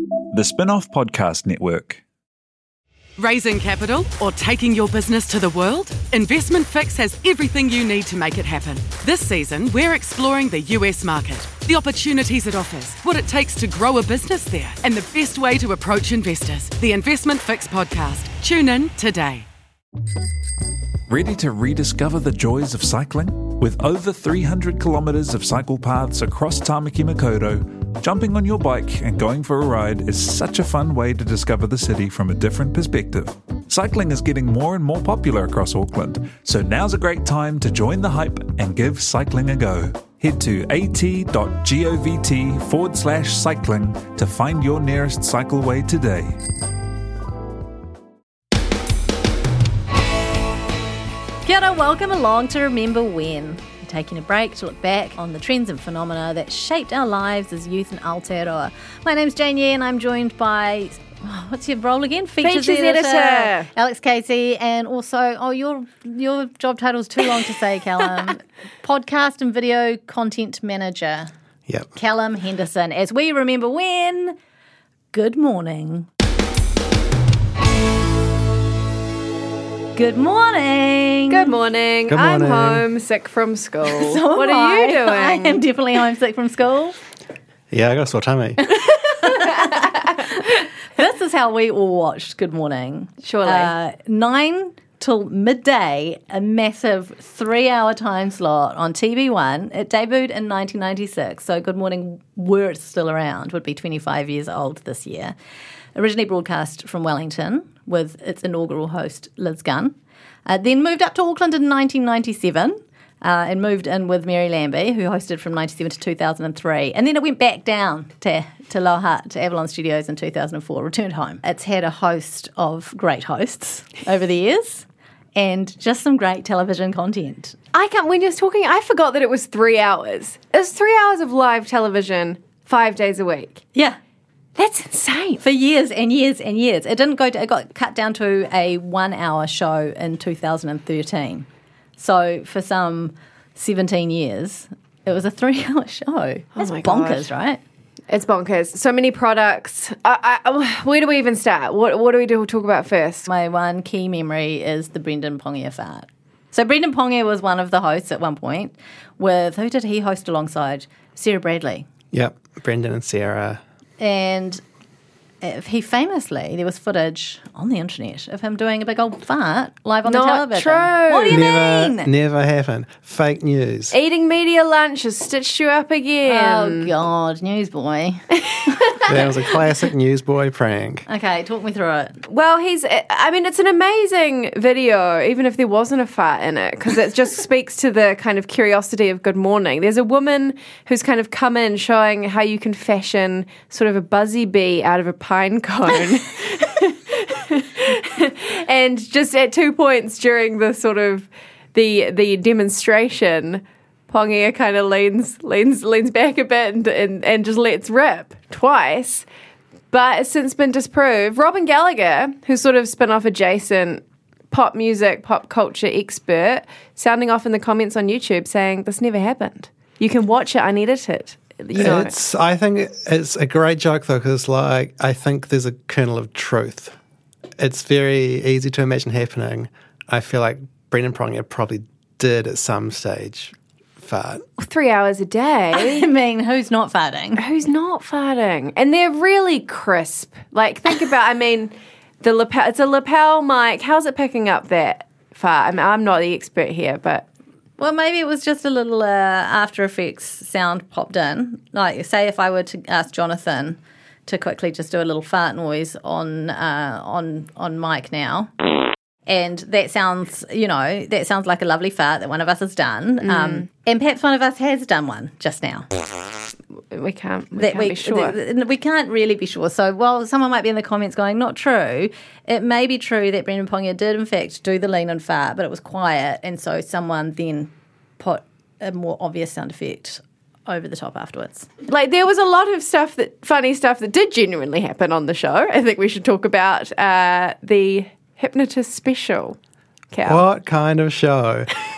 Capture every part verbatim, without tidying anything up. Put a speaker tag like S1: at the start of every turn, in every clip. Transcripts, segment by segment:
S1: The Spin-Off Podcast Network.
S2: Raising capital or taking your business to the world? Investment Fix has everything you need to make it happen. This season, we're exploring the U S market, the opportunities it offers, what it takes to grow a business there, and the best way to approach investors. The Investment Fix podcast. Tune in today.
S1: Ready to rediscover the joys of cycling? With over three hundred kilometres of cycle paths across Tamaki Makaurau, jumping on your bike and going for a ride is such a fun way to discover the city from a different perspective. Cycling is getting more and more popular across Auckland, so now's a great time to join the hype and give cycling a go. Head to at.govt forward slash cycling to find your nearest cycleway today.
S3: Kia ora, welcome along to Remember When. We're taking a break to look back on the trends and phenomena that shaped our lives as youth in Aotearoa. My name's Jane Yeh and I'm joined by, oh, what's your role again?
S4: Features, Features editor, editor.
S3: Alex Casey, and also, oh, your your job title's too long to say, Callum. Podcast and video content manager.
S5: Yep.
S3: Callum Henderson. As we remember when, good morning. Good morning.
S4: Good morning.
S5: Good
S4: I'm
S5: morning.
S4: homesick from school.
S3: So
S4: what
S3: am
S4: are you
S3: I.
S4: doing?
S3: I am definitely homesick from school.
S5: Yeah, I got a sore tummy.
S3: This is how we all watched Good Morning.
S4: Surely.
S3: Uh, nine till midday, a massive three-hour time slot on T V one. It debuted in nineteen ninety-six, so Good Morning, were it still around, would be twenty-five years old this year. Originally broadcast from Wellington with its inaugural host, Liz Gunn. Uh, then moved up to Auckland in nineteen ninety-seven uh, and moved in with Mary Lambie, who hosted from ninety-seven to two thousand three. And then it went back down to, to Lower Hutt, to Avalon Studios in two thousand four, returned home. It's had a host of great hosts over the years and just some great television content.
S4: I can't, when you're talking, I forgot that it was three hours. It was three hours of live television, five days a week.
S3: Yeah.
S4: That's insane.
S3: For years and years and years. It didn't go to, it got cut down to a one-hour show in two thousand thirteen. So for some seventeen years, it was a three-hour show. That's
S4: my
S3: bonkers,
S4: God.
S3: right?
S4: It's bonkers. So many products. I, I, where do we even start? What, what do we do talk about first?
S3: My one key memory is the Brendan Pongia fart. So Brendan Pongia was one of the hosts at one point with, who did he host alongside? Sarah Bradley.
S5: Yep, Brendan and Sarah.
S3: And he famously, there was footage on the internet of him doing a big old fart live on
S4: Not
S3: the television.
S4: true.
S3: What do you
S5: never,
S3: mean?
S5: Never happened. Fake news.
S4: Eating media lunch has stitched you up again.
S3: Oh, God, newsboy.
S5: That was a classic newsboy prank.
S3: Okay, talk me through it.
S4: Well, he's, I mean, it's an amazing video, even if there wasn't a fart in it, because it just speaks to the kind of curiosity of Good Morning. There's a woman who's kind of come in showing how you can fashion sort of a buzzy bee out of a pine cone. And just at two points during the sort of the the demonstration, Pongia kind of leans leans leans back a bit and, and, and just lets rip twice. But it's since been disproved. Robin Gallagher, who's sort of spin-off adjacent pop music, pop culture expert, sounding off in the comments on YouTube saying this never happened. You can watch it unedited. You know.
S5: It's. I think it's a great joke though, because like I think there's a kernel of truth. It's very easy to imagine happening. I feel like Brendan Pongia probably did at some stage fart.
S4: Three hours a day.
S3: I mean, who's not farting?
S4: Who's not farting? And they're really crisp. Like, think about, I mean, the lapel, it's a lapel mic. How's it picking up that fart? I mean, I'm not the expert here, but...
S3: Well, maybe it was just a little uh, After Effects sound popped in. Like, say if I were to ask Jonathan to quickly just do a little fart noise on uh, on on mic now. And that sounds, you know, that sounds like a lovely fart that one of us has done. Mm. Um, and perhaps one of us has done one just now.
S4: We can't, we
S3: that
S4: can't
S3: we,
S4: be sure.
S3: Th- we can't really be sure. So while someone might be in the comments going, not true, it may be true that Brendan Pongia did, in fact, do the lean and fart, but it was quiet. And so someone then put a more obvious sound effect over the top afterwards.
S4: Like, there was a lot of stuff, that funny stuff that did genuinely happen on the show. I think we should talk about uh, the... Hypnotist special. Cal.
S5: What kind of show?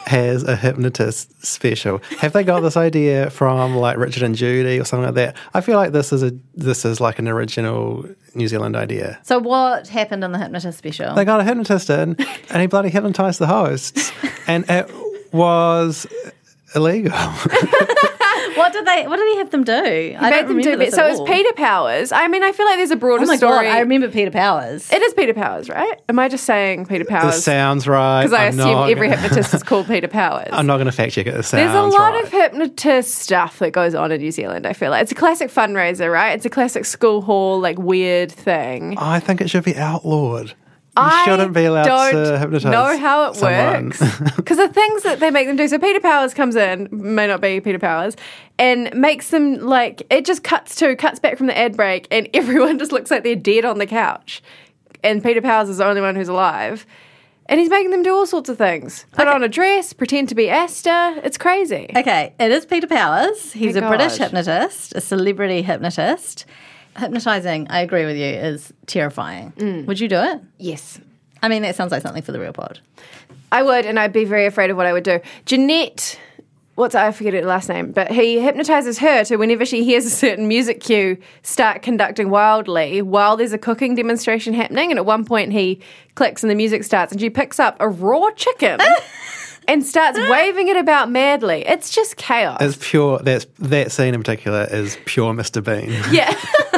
S5: has a hypnotist special. Have they got this idea from like Richard and Judy or something like that? I feel like this is a this is like an original New Zealand idea.
S3: So what happened in the hypnotist special?
S5: They got a hypnotist in, and he bloody hypnotised the hosts, and it was illegal.
S3: What did they? What did he have them do? I
S4: Made
S3: don't
S4: them
S3: remember
S4: do
S3: this
S4: it. So
S3: at
S4: it's
S3: all.
S4: Peter Powers. I mean, I feel like there's a broader
S3: Oh my
S4: story.
S3: god! I remember Peter Powers.
S4: It is Peter Powers, right? Am I just saying Peter
S5: It
S4: Powers?
S5: sounds right.
S4: Because I
S5: I'm
S4: assume
S5: not
S4: every
S5: gonna-
S4: hypnotist is called Peter Powers.
S5: I'm not going to fact check it. It sounds
S4: There's a lot
S5: right.
S4: of hypnotist stuff that goes on in New Zealand, I feel like. It's a classic fundraiser, right? It's a classic school hall, like, weird thing.
S5: I think it should be outlawed. You
S4: I
S5: shouldn't be allowed
S4: don't
S5: to hypnotise
S4: know how it
S5: someone.
S4: works. Because the things that they make them do. So Peter Powers comes in, may not be Peter Powers, and makes them, like, it just cuts to, cuts back from the ad break, and everyone just looks like they're dead on the couch. And Peter Powers is the only one who's alive. And he's making them do all sorts of things. Put on a dress, pretend to be Asta. It's crazy.
S3: Okay, it is Peter Powers. He's
S4: Thank
S3: a British
S4: God.
S3: hypnotist, a celebrity hypnotist. Hypnotising, I agree with you, is terrifying.
S4: Mm.
S3: Would you do it?
S4: Yes.
S3: I mean, that sounds like something for the real pod.
S4: I would, and I'd be very afraid of what I would do. Jeanette, what's I forget her last name, but he hypnotizes her to whenever she hears a certain music cue, start conducting wildly while there's a cooking demonstration happening. And at one point, he clicks and the music starts, and she picks up a raw chicken and starts waving it about madly. It's just chaos.
S5: It's pure. That's that scene in particular is pure Mister Bean.
S4: yeah.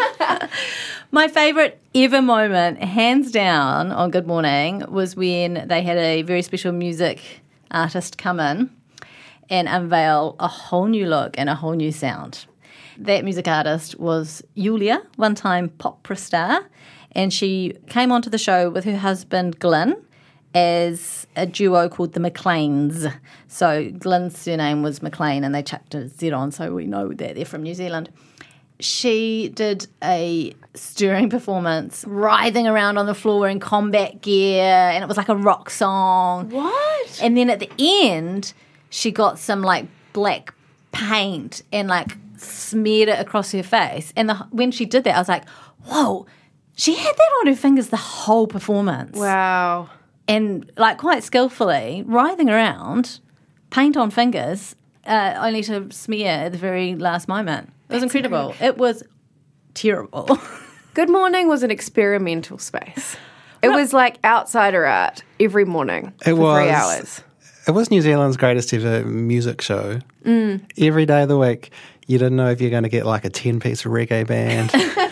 S3: My favourite ever moment, hands down, on Good Morning was when they had a very special music artist come in and unveil a whole new look and a whole new sound. That music artist was Julia, one-time opera star, and she came onto the show with her husband Glyn as a duo called the McLeans. So Glyn's surname was McLean and they chucked a Z on, so we know that they're from New Zealand. She did a stirring performance, writhing around on the floor in combat gear, and it was like a rock song.
S4: What?
S3: And then at the end, she got some like black paint and like smeared it across her face. And the, when she did that, I was like, whoa, she had that on her fingers the whole performance.
S4: Wow.
S3: And like quite skillfully, writhing around, paint on fingers, uh, only to smear at the very last moment. It was incredible. It was terrible.
S4: Good Morning was an experimental space. It was like outsider art every morning
S5: It
S4: for
S5: was
S4: three hours.
S5: It was New Zealand's greatest ever music show.
S4: Mm.
S5: Every day of the week, you didn't know if you're going to get like a ten-piece reggae band,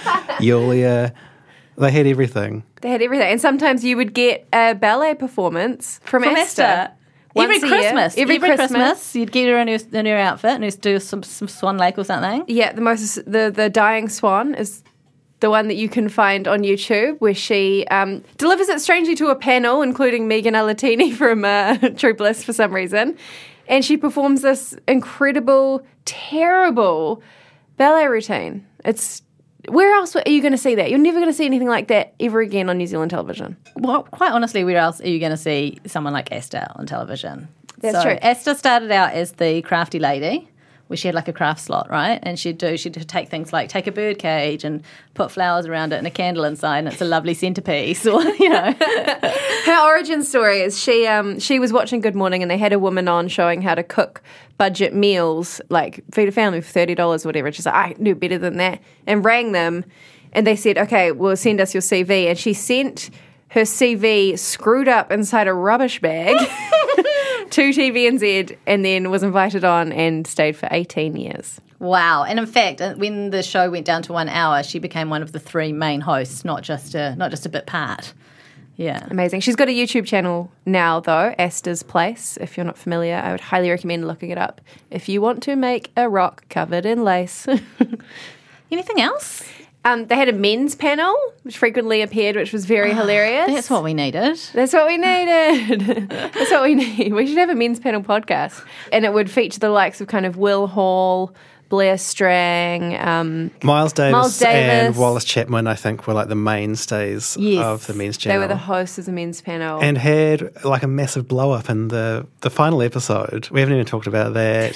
S5: Yulia. They had everything.
S4: They had everything. And sometimes you would get a ballet performance from,
S3: From
S4: Asta.
S3: Asta. Every
S4: Once a year.
S3: Christmas.
S4: Every,
S3: Every
S4: Christmas.
S3: Christmas, you'd get her in her, in her outfit and she'd do some, some Swan Lake or something.
S4: Yeah, the most the the dying swan is the one that you can find on YouTube, where she um, delivers it strangely to a panel, including Megan Alatini from uh, True Bliss for some reason, and she performs this incredible, terrible ballet routine. It's where else are you going to see that? You're never going to see anything like that ever again on New Zealand television.
S3: Well, quite honestly, where else are you going to see someone like Asta on television?
S4: That's
S3: so
S4: true.
S3: Asta started out as the crafty lady, where she had like a craft slot, right? And she'd do, she'd take things like take a bird cage and put flowers around it and a candle inside, and it's a lovely centerpiece, or you know.
S4: Her origin story is she um she was watching Good Morning and they had a woman on showing how to cook budget meals, like feed a family for thirty dollars or whatever. And she's like, I knew better than that, and rang them, and they said, okay, well, send us your C V. And she sent her C V screwed up inside a rubbish bag to T V N Z, and then was invited on and stayed for eighteen years.
S3: Wow! And in fact, when the show went down to one hour, she became one of the three main hosts, not just a not just a bit part. Yeah.
S4: Amazing. She's got a YouTube channel now, though, Asta's Place. If you're not familiar, I would highly recommend looking it up if you want to make a rock covered in lace.
S3: Anything else?
S4: Um, they had a men's panel, which frequently appeared, which was very hilarious.
S3: That's what we needed.
S4: That's what we needed. That's what we need. We should have a men's panel podcast. And it would feature the likes of kind of Will Hall, Blair Strang, um,
S5: Miles Davis,
S4: Miles Davis.
S5: and Wallace Chapman, I think, were like the mainstays
S3: Yes.
S5: of the men's
S4: they
S5: channel.
S4: were the hosts of the men's panel.
S5: and had like a massive blow up in the, the final episode. We haven't even talked about that.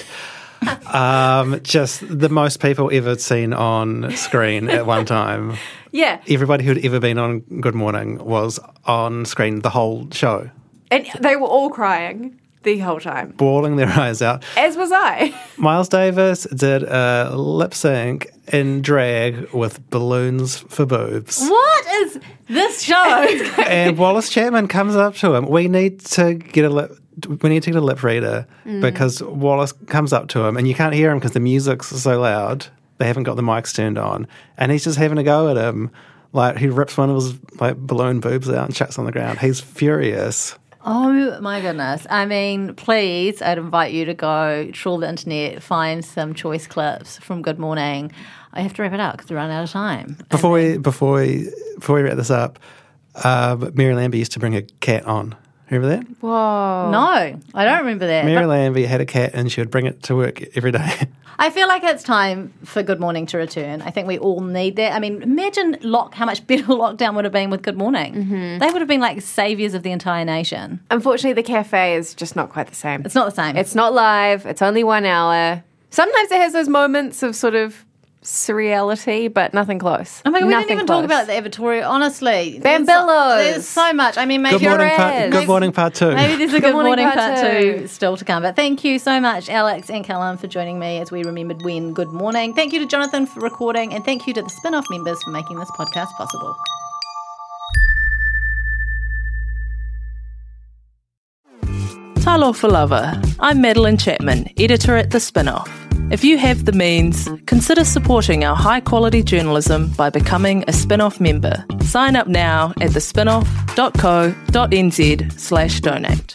S5: um, just the most people ever seen on screen at one time.
S4: yeah.
S5: Everybody who'd ever been on Good Morning was on screen the whole show.
S4: And they were all crying. the whole time.
S5: bawling their eyes out.
S4: As was I.
S5: Miles Davis did a lip sync in drag with balloons for boobs.
S3: What is this show?
S5: And Wallace Chapman comes up to him. We need to get a lip. We need to get a lip reader
S3: Mm.
S5: because Wallace comes up to him, and you can't hear him because the music's so loud. They haven't got the mics turned on, and he's just having a go at him. Like, he rips one of his like balloon boobs out and chucks on the ground. He's furious.
S3: Oh my goodness. I mean, please, I'd invite you to go trawl the internet, find some choice clips from Good Morning. I have to wrap it up because we're running out of time.
S5: Before we before we before we wrap this up, um, Mary Lambie used to bring a cat on. Remember that?
S4: Whoa.
S3: No, I don't remember that.
S5: Mary
S3: But
S5: Lambie had a cat, and she would bring it to work every day.
S3: I feel like it's time for Good Morning to return. I think we all need that. I mean, imagine lock how much better lockdown would have been with Good Morning.
S4: Mm-hmm.
S3: They would have been like saviors of the entire nation.
S4: Unfortunately, the cafe is just not quite the same.
S3: It's not the same.
S4: It's not live. It's only one hour. Sometimes it has those moments of sort of surreality, but nothing close.
S3: Oh my God, we
S4: Nothing
S3: didn't even
S4: close.
S3: talk about the Avatorial. Honestly,
S4: Bambillos.
S3: There's, there's so much. I mean, maybe
S5: Good morning, part,
S4: is.
S5: good morning, part two.
S3: Maybe there's a
S4: Good
S3: good,
S4: morning,
S3: morning,
S4: part
S3: part,
S4: two.
S3: two still to come. But thank you so much, Alex and Callum, for joining me as we remembered when Good Morning. Thank you to Jonathan for recording, and thank you to the spin-off members for making this podcast possible.
S6: Talofa Lover. I'm Madeline Chapman, editor at The Spin-Off. If you have the means, consider supporting our high-quality journalism by becoming a Spin-Off member. Sign up now at thespinoff.co.nz slash donate.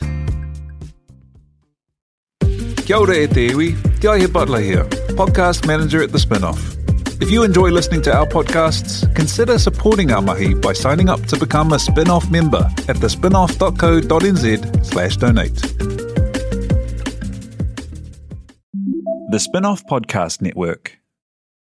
S1: Kia ora e te iwi, Te Aihe Butler here, podcast manager at The Spin-Off. If you enjoy listening to our podcasts, consider supporting our mahi by signing up to become a Spin-Off member at thespinoff.co.nz slash donate. The Spin-Off Podcast Network.